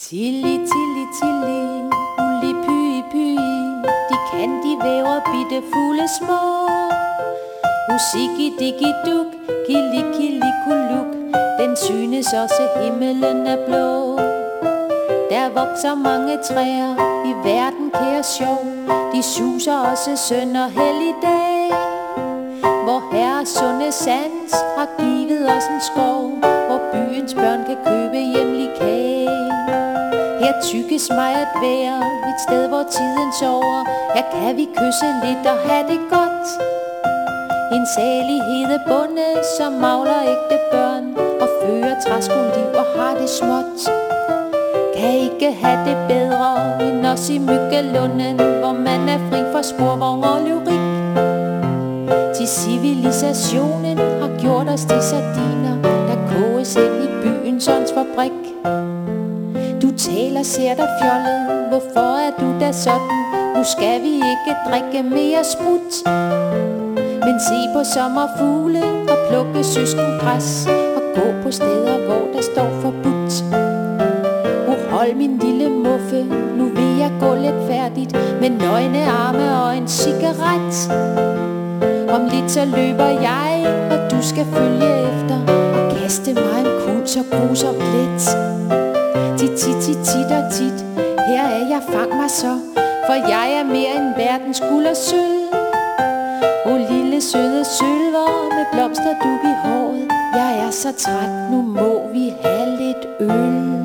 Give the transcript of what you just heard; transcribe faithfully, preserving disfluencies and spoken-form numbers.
Tilly, tilly, tilly, ulli, pyi, pyi, de kan de væver bitte fugle små. Musiki, digi, duk, kili, kili, kuluk, den synes også himmelen er blå. Der vokser mange træer i verden, kære sjov, de suser også sønder helligdag. Hvor herre sunde sans har givet os en skov, hvor byens børn kan købe hjemlig kage. Her tykkes mig at være et sted, hvor tiden sover. Her kan vi kysse lidt og have det godt. En salig hedebonde, som mavler ægte børn og fører træskoleliv og har det småt. Kan ikke have det bedre end os i Myggelunden, hvor man er fri for sporvogn og lyrik. Til civilisationen har gjort os til sardiner, der koges ind i byens åndsfabrik. Du taler, ser dig fjollet, hvorfor er du da sådan? Nu skal vi ikke drikke mere sprut, men se på sommerfugle og plukke søskengræs og gå på steder, hvor der står forbudt. Oh, hold min lille muffe, nu vil jeg gå lidt færdigt med nøgne arme og en cigaret. Om lidt så løber jeg, og du skal følge efter og kaste mig en kugle så grusomt let. Tit, tit, tit, tit og tit, her er jeg, fang mig så, for jeg er mere end verdens guld og sølv. O lille søde sølver med blomsterdug i håret, jeg er så træt, nu må vi have lidt øl.